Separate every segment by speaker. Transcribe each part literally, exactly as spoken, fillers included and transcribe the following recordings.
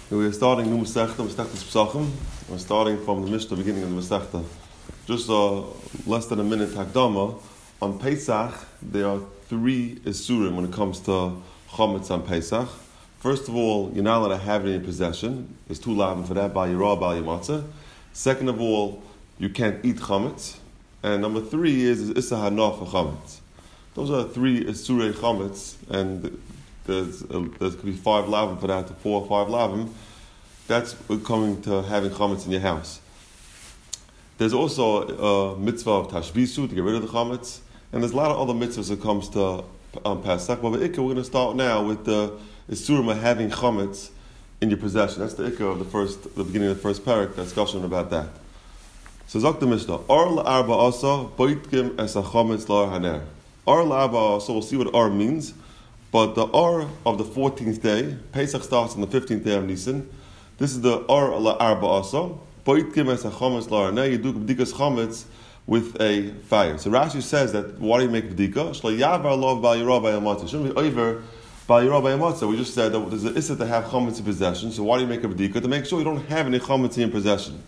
Speaker 1: We are starting new Masechta, Masechtas Pesachim. We're starting from the Mishnah, beginning of the Masechta. Just uh, less than a minute Hakdama. On Pesach, there are three Isurim when it comes to Chametz on Pesach. First of all, you're not allowed to have it in your possession. There's two lavim for that, Bal Yirah, Bal Yamatzah. Second of all, you can't eat Chametz. And number three is, is Issa Hanaf for Chametz. Those are three Isurei Chametz, and there's uh, there could be five lavim for that, to four or five lavim. That's coming to having chametz in your house. There's also a mitzvah of tashbisu, to get rid of the chametz, and there's a lot of other mitzvahs that comes to um, Pesach. But with Ikka, we're going to start now with the isurim of having chametz in your possession. That's the Ikka of the first, the beginning of the first parak, the discussion about that. So Zok the Mishnah, Or la'arba asa, boitkim es chametz la'ar haner. Or la'arba asa, we'll see what Or means. But the Or of the fourteenth day, Pesach starts on the fifteenth day of Nisan. This is the Or la'arba asa. Boitkim es chametz la'ar haner. You do b'dikas chametz with a fire. So Rashi says that, why do you make b'dika? Shlo yavar lo bal yirah bal yamatzah. Shouldn't be over bal yirah bal yamatzah. We just said that there's an issa to have chametz in possession. So why do you make a b'dika? To make sure you don't have any chametz in possession.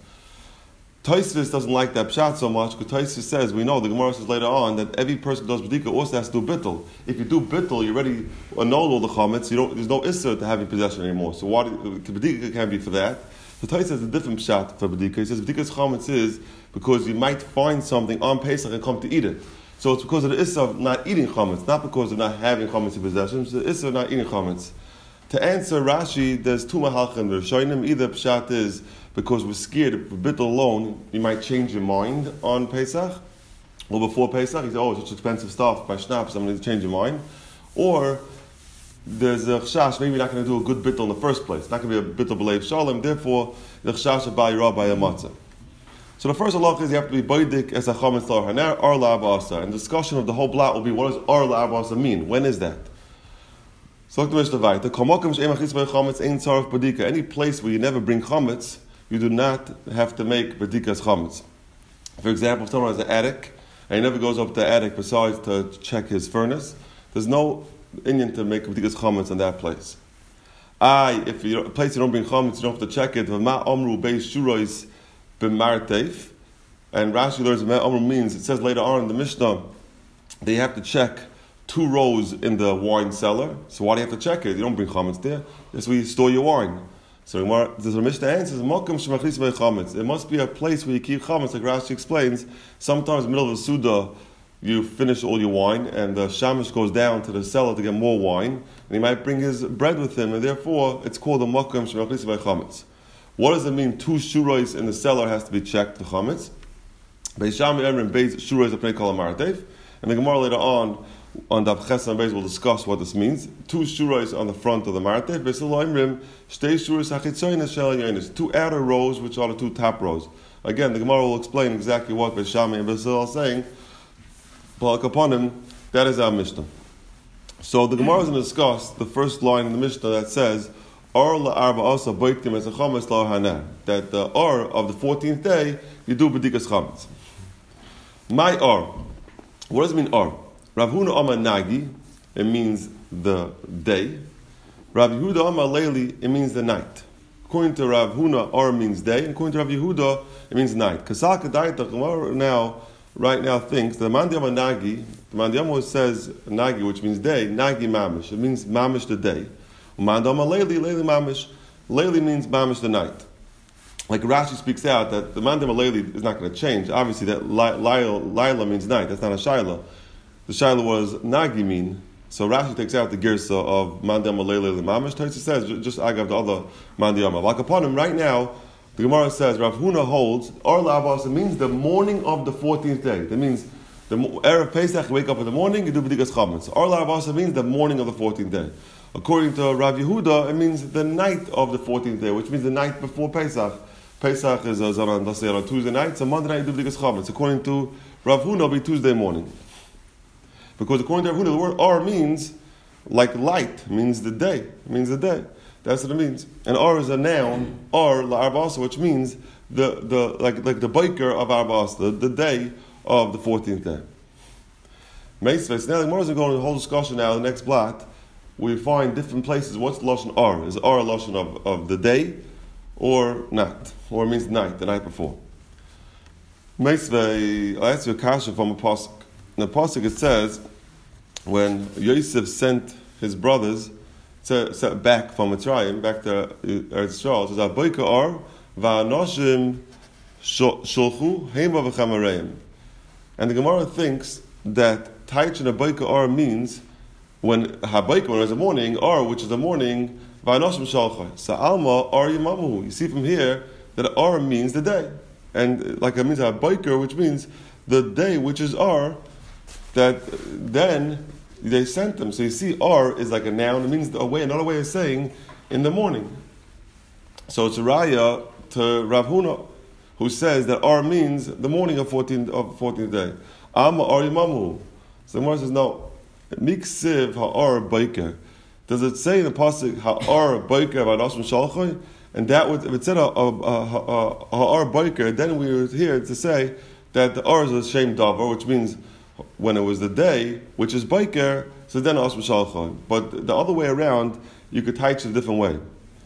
Speaker 1: Taisvis doesn't like that pshat so much, because Taisvis says, we know, the Gemara says later on, that every person who does b'dika also has to do bittul. If you do bittul, you already annul all the chametz, you don't, there's no issa to have in possession anymore. So why b'dika can be for that? So Taisvis has a different pshat for b'dika. He says b'dika's chametz is because you might find something on Pesach and come to eat it. So it's because of the issa of not eating chametz, not because of not having chametz in possession. It's the issa of not eating chametz. To answer Rashi, there's two mahalchim in the Rishonim. Either pshat is because we're scared if a bit alone, you might change your mind on Pesach. Or before Pesach, you say, oh, it's such expensive stuff, by schnapps, I'm going to change your mind. Or there's a chashash, maybe you're not going to do a good bittul in the first place. It's not going to be a bittul b'leiv shalom, therefore, the chashash of bal yirah bal yamatzah. So the first halach is you have to be boidik es hachametz la'ar haner, or la'arba asa. And the discussion of the whole blot will be, what does or la'arba asa mean? When is that? So look at the Mishnah. Any place where you never bring chametz, you do not have to make b'dikas chametz. For example, if someone has an attic and he never goes up to the attic besides to check his furnace, there's no inyan to make b'dikas chametz in that place. I, if you're a place you don't bring chametz, you don't have to check it. V'ma omru beis shurois b'marteif, and Rashi learns what omru means. It says later on in the Mishnah they have to check two rows in the wine cellar. So why do you have to check it? You don't bring chametz there. That's where you store your wine. So the Mishnah answers, it must be a place where you keep chametz, like Rashi explains. Sometimes in the middle of a Suda, you finish all your wine, and the shamish goes down to the cellar to get more wine, and he might bring his bread with him, and therefore it's called a makom shemachlis chametz. What does it mean? Two shurois in the cellar has to be checked, the chametz. Beis Shammai Emrim beis shurois apnei kol ha'martev. And the Gemara later on, on Daf Ches and Beis, will discuss what this means. Two shurais on the front of the martev. Two outer rows, which are the two top rows. Again, the Gemara will explain exactly what Beis Shammai and Beis are saying. But upon him, that is our Mishnah. So the Gemara is going to discuss the first line in the Mishnah that says, Or la'arba asa boitkim es chametz la'ar haner. That the Or of the fourteenth day, you do b'dikas chametz. My Or. What does it mean Or? Rav Huna Amar Nagi, it means the day. Rav Yehuda Amar Leili, it means the night. According to Rav Huna, Or means day, and according to Rav Yehuda, it means night. Kasal Kedai, the Gemara now, right now thinks, the Mandi Amar Nagi, the Mandi Amar says Nagi, which means day, Nagi Mamish, it means Mamish the day. Mandi Amar Leili, Leili Mamish, Leili means Mamish the night. Like Rashi speaks out that the Mandi Amar Leili is not going to change. Obviously, that Laila means night, that's not a Shaila. The Shaila was Nagi mean, so Rashi takes out the girsa of Mandi Amar Leili Mamish. Taisa says just agav the other Mandi Amar. Like upon him right now, the Gemara says Rav Huna holds Or la'arba asa means the morning of the fourteenth day. That means the erev Pesach, you wake up in the morning, you do b'dikas chametz. Or la'arba asa means the morning of the fourteenth day. According to Rav Yehuda, it means the night of the fourteenth day, which means the night before Pesach. Pesach is uh, on, let's say on Tuesday night, so Monday night you do b'dikas chametz. According to Rav Huna, it'll be Tuesday morning. Because according to Rav Huna, the word Or means like light, means the day. It means the day. That's what it means. And Or is a noun, Or la'arba asa, which means the the like like the biker of arba asa, the, the day of the fourteenth day. Meisves. Now the Gemara is going to hold discussion now. The next blot. we find different places. What's the lashon ar? Is ar a lashon of, of the day or night, or it means night, the night before? Meisvei, I asked you a kasha from a pasuk. In the pasuk it says, when Yosef sent his brothers sent back from Mitzrayim, back to Eretz Yisrael, it says, "Aboika ar va'anoshim shulchu hema v'chamareim." And the Gemara thinks that Taich and Aboika ar means when Haboika, when it was the morning, ar, which is the morning, va'anoshim shalcha. So alma ar yimamu. You see from here that ar means the day, and like it means Haboika, which means the day, which is ar. That then they sent them. So you see, ar is like a noun. It means a way, another way of saying in the morning. So it's a raya to Rav Huna, who says that ar means the morning of fourteenth of fourteenth day. Amma ar yimamu. So the Gemara says no. Miksiv ha'ar baiker. Does it say in the pasuk ha'ar baiker v'anoshim shalchoi? And that would, if it said ha'ar baiker, then we would hear to say that the ar is a shem davar, which means when it was the day, which is biker, so then Asma Shalchon. But the other way around, you could teach it a different way.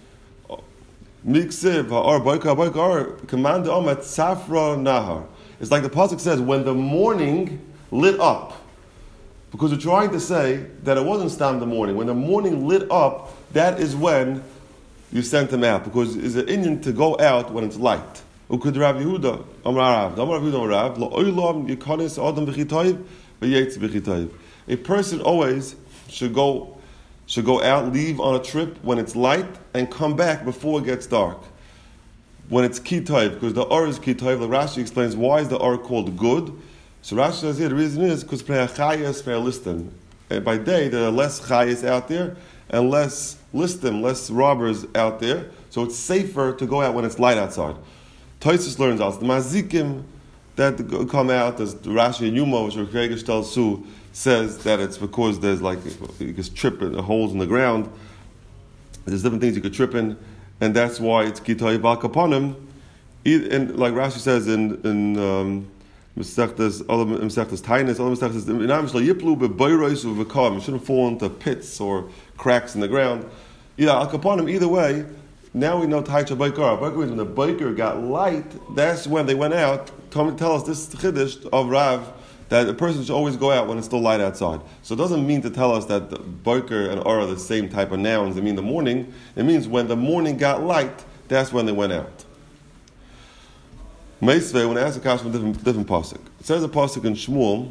Speaker 1: Miksiv ha'ar biker biker command omet safra nahar. It's like the pasuk says, when the morning lit up. Because we're trying to say that it wasn't stam the morning. When the morning lit up, that is when you sent them out. Because it's an Indian to go out when it's light. Ukud Rav Yehuda, Amar Rav, Amar Rav Yehuda, Rav, Lo Olam Yikonis Adam B'Chitoiv, V'Yetz B'Chitoiv. A person always should go should go out, leave on a trip when it's light, and come back before it gets dark. When it's Kitayv, because the Ar is Kitayv, the Rashi explains why is the Ar called good. So Rashi says here the reason is because Preachayas Pre'listim. And by day there are less chayas out there and less listim, less robbers out there. So it's safer to go out when it's light outside. Toysus learns also the mazikim that come out as Rashi and Yuma, which are Kreger Su, says that it's because there's like you can trip in holes in the ground. There's different things you could trip in, and that's why it's kitay bakaponim. And like Rashi says in in um, Mesechtes, other Mesechtes Tainus, other Mesechtes Inam Shlo Yiplu beBoyros uVekom. You shouldn't fall into pits or cracks in the ground. Either akaponim, either way. Now we know Taicha Baikar. Baikar means when the Baikar got light, that's when they went out. Tell, tell us this chiddush of Rav that a person should always go out when it's still light outside. So it doesn't mean to tell us that the Baikar and Ar are the same type of nouns. They mean the morning. It means when the morning got light, that's when they went out. Meisvei, when I ask a question from different, different pasuk, it says a pasuk in Shmuel,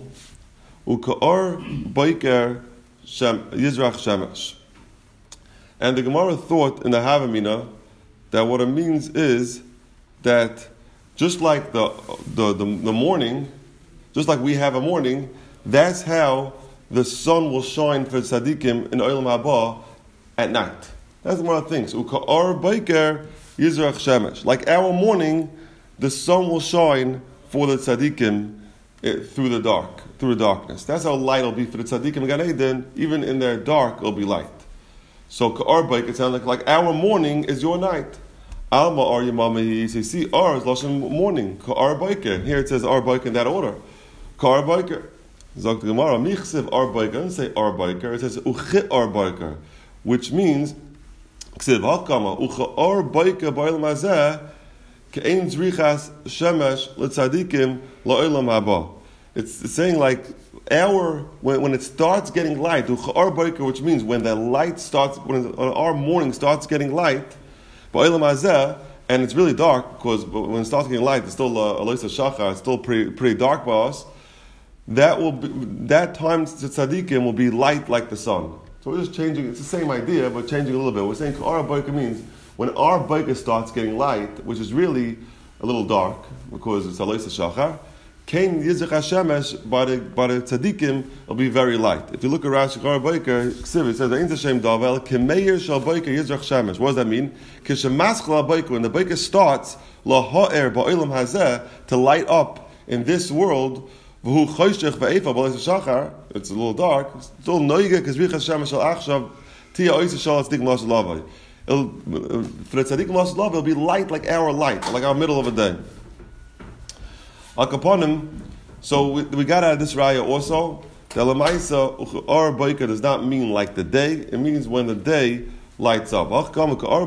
Speaker 1: Uka'ar Baikar Yizrach Shemesh. And the Gemara thought in the Havamina that what it means is that just like the, the, the, the morning, just like we have a morning, that's how the sun will shine for tzaddikim in Olam Haba at night. That's what Gemara thinks. Uka'ar Baikar Yizrach Shemesh. Like our morning, the sun will shine for the tzaddikim through the dark, through the darkness. That's how light will be for the tzaddikim in Gan Eden. Even in their dark, it'll be light. So ka'ar baik, it sounds like, like our morning is your night. Alma ar yamamahi, so you see ar is lashon morning. Ka'ar baiker. Here it says ar baiker in that order. Ka'ar baiker. Zok the Gemara, michsev ar baiker, doesn't say ar baiker, it says uchit ar baiker, which means, ksiv hakama, ucha'ar baiker ba'olam hazeh, ke'ein zrichas shemesh l'tzadikim la'olam haba. It's saying like, our when, when it starts getting light, which means when the light starts, when our morning starts getting light, and it's really dark because when it starts getting light, it's still Aloisa Shachar, it's still pretty, pretty dark by us. That will be, that time to tzaddikim will be light like the sun. So we're just changing. It's the same idea, but changing a little bit. We're saying our baika means when our baika starts getting light, which is really a little dark because it's Aloisa Shachar. Kain Yizrach Hashemesh by the by the tzaddikim will be very light. If you look at Rashi Kar Baker, it says Ein Hashem Davel Kemeir Shal Baker Yizrach Shemesh. What does that mean? Kishemaskla Baker, when the Baker starts La Ha'er Ba'olam Hazeh to light up in this world. V'hu Choshech V'Eifa B'Leis Shachar. It's a little dark. Still Noiga Kizrich Hashemesh Shal Achshav Tia Oisa Shal Tzaddik Mlash Lavai. For the Tzaddik Mlash Lavai, it'll be light like our light, like our middle of a day. Al Kaponim, so we, we got out of this raya also The Lamaisa Or Boiker does not mean like the day, it means when the day lights up. Let's try it out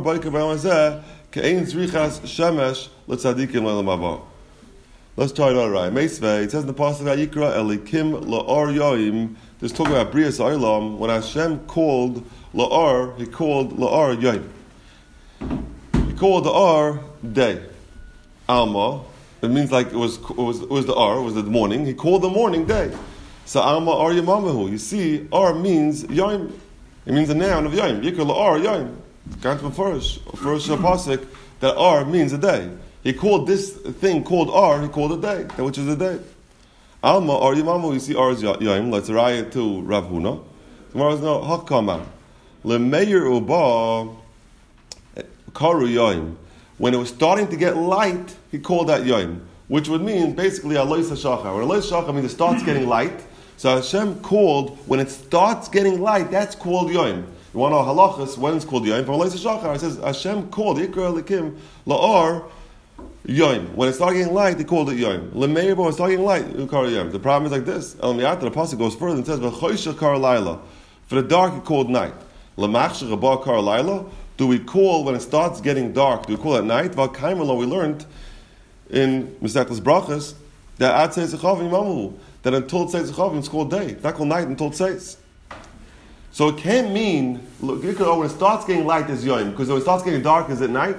Speaker 1: right. Meisvei, it says in the Pasuk Vayikra Elikim La'or Yoim. There's talking about Brias Olam. When Hashem called La'or, He called La'or Yoim. He called the Or day. Alma. It means like it was it was it was the Or, it was the morning. He called the morning day. So Alma Or Yamamahu. You see, Or means Yoim. It means a noun of Yoim. Yikra La'or Yoim. Can't be first. First Pasuk that Or means a day. He called this thing called Ar, he called a day, which is a day. Alma Ar Yamamu, you see Ar is Yom, let's raya to Rav Huna. Tomorrow is no Hakama. Lemeir Uba Karu Yom. When it was starting to get light, he called that Yom, which would mean basically Alois HaShachar. When Alois HaShachar means it starts getting light, so Hashem called, when it starts getting light, that's called Yom. You want to know halachas, when it's called Yom? From Alois HaShachar, it says Hashem called, Yikra Elikim La'ar, Yom. When it started getting light, they called it Yom. Lemeir, when it started getting light, you call it Yom. The problem is like this. El Miyata, the pasuk goes further and says, "V'choisha kar laila." For the dark, he called night. Lemachsha rabah kar laila. Do we call when it starts getting dark? Do we call it night? V'kaimelo, we learned in Mesechus Brachas that ad seis echavim mamu, that until seis echavim it's called day. It's not called night until seis. So it can't mean look. You could, oh, when it starts getting light is Yom, because when it starts getting dark is it night.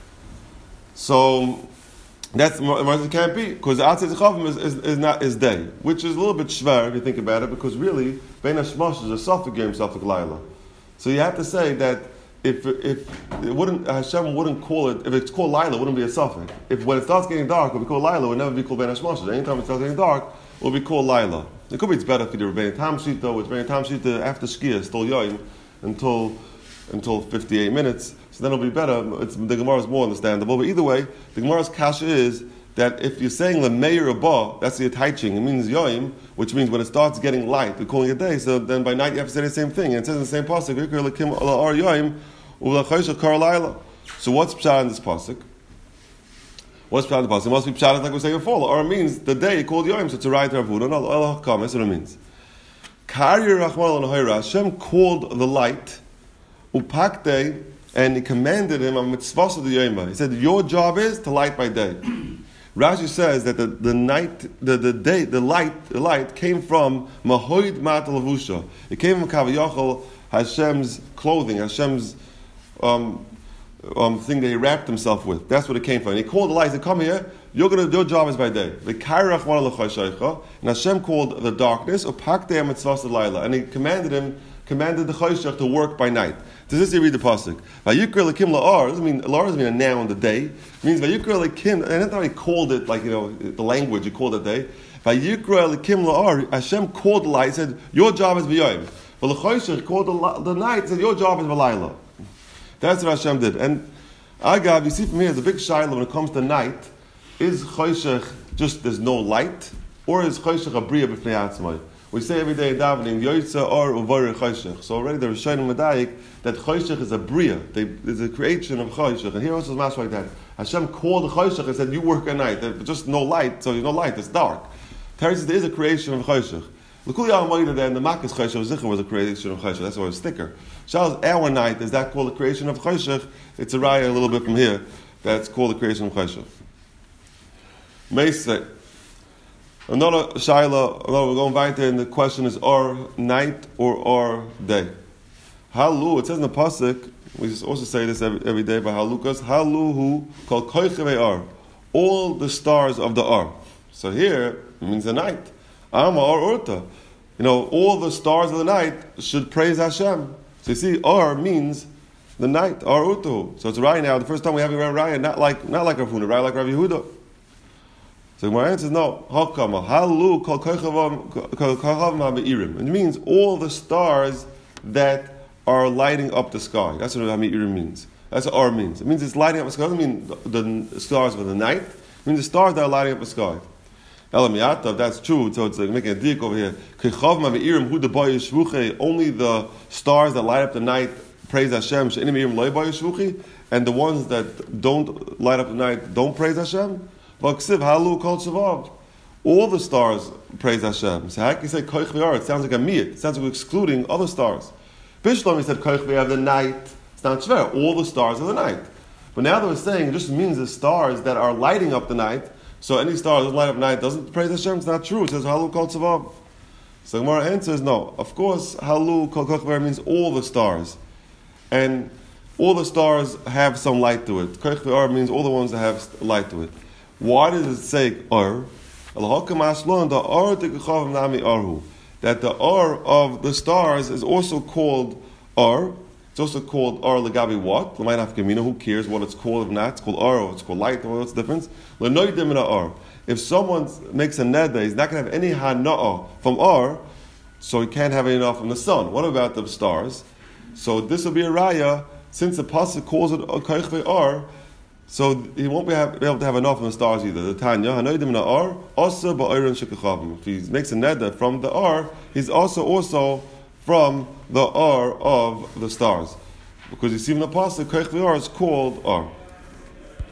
Speaker 1: So that's it can't be, because the outside Chavim is, is, is not is day, which is a little bit shver if you think about it, because really Bein Hashmash is a Safek Yom, Safek Laila. So you have to say that if if it wouldn't Hashem wouldn't call it, if it's called Laila, it wouldn't be a Safek. If when it starts getting dark, it would be called Laila, it would never be called Bein Hashmash. Anytime it starts getting dark, it will be called Laila. It could be it's better for the Rebbein Tam Shita, which Rebbein Tam Shita after Shkia still Yom until until fifty-eight minutes. So then it'll be better. It's, the Gemara is more understandable. But either way, the Gemara's kasha is that if you're saying Lemeir Abba, that's the attaching. It means Yoim, which means when it starts getting light, we're calling it day. So then by night you have to say the same thing. And it says in the same pasuk, so what's pshat in this pasuk? What's pshat in the pasuk? It must be pshat like we were saying before. Or it means the day called Yoim. So it's a right to Rav Huna. No, Allah Hakam. That's what it means. Hashem called the light upakte, and he commanded him a mitzvah of the yoma. He said, "Your job is to light by day." Rashi says that the, the night, the, the day, the light, the light came from mahoid mat lavusha. It came from kaviyachol, Hashem's clothing, Hashem's um, um, thing that he wrapped himself with. That's what it came from. And he called the light. He said, "Come here. You're gonna. Your job is by day." The kairach and Hashem called the darkness upakte mitzvah laila, and he commanded him, commanded the choshech to work by night. Does this you read the pasuk? Vayikra lekim la'ar doesn't mean la'ar doesn't mean a noun the day. It means vayikra lekim, and that's how he called it, like you know the language. He called it day. Vayikra lekim la'ar. Hashem called the light. He said, "Your job is v'yoyim." But the choshech called the, the night. He said, "Your job is v'layla." That's what Hashem did. And agav, you see from here, there's a big shiloh when it comes to night. Is choshech just there's no light, or is choshech a bria b'fnei atzmai? We say every day in davening, Yoytza or Uvar Choshech. So already the Rishonim Medayik that Choshech is a bria. There's a creation of Choshech. And here also is much like that. Hashem called the Choshech and said, "You work at night." There's just no light, so there's no light. It's dark. Terry says there is a creation of Choshech. L'kuli Al-Moida then the Makkah's Choshech Zichar was a creation of Choshech. That's why it's thicker. Shal's our night is that called the creation of Choshech? It's a raya a little bit from here. That's called the creation of Choshech. Meisei. Another shaila, we're going back there, and the question is, or night or or day? Halu, it says in the pasuk, we just also say this every, every day by Halukas, Haluhu called koichevei ar, all the stars of the ar. So here, it means the night. Ama or urta. You know, all the stars of the night should praise Hashem. So you see, ar means the night, ar urtu. So it's right now, the first time we have a Raya, not like not like Rav Huna, right like Rav Yehuda. So my answer is no. Hakama halu kol kochavam habi'irim. It means all the stars that are lighting up the sky. That's what habi'irim means. That's what ar means. It means it's lighting up the sky. It doesn't mean the, the stars of the night. It means the stars that are lighting up the sky. Elamiyata, that's true. So it's like making a dik over here. Only the stars that light up the night praise Hashem. And the ones that don't light up the night don't praise Hashem. All all the stars praise Hashem. So how can you say koich v'or? It sounds like a miyat. It sounds like we're excluding other stars. Bishlam, he said koich v'or, the night. It's not shver. All the stars of the night. But now that we're saying it just means the stars that are lighting up the night. So any star that light up night doesn't praise Hashem. It's not true. It says halu kol tzavav. So the Gemara answers no. Of course, halu kol koich v'or means all the stars, and all the stars have some light to it. Koich v'or means all the ones that have light to it. Why does it say or? That the or of the stars is also called or. It's also called or legabi what? Who cares what it's called if not? It's called or, or it's called light, or what's the difference? If someone makes a neder, he's not going to have any hana'ah from or, so he can't have any hana'ah from the sun. What about the stars? So this will be a raya, since the pasuk calls it a koich ve'or, so he won't be, have, be able to have enough from the stars either. The Tanya, hanoidim na'or, also ba'orin shekachavim. If he makes a neder from the or, he's also also from the or of the stars. Because you see in the pasuk, koich ve'or is called or.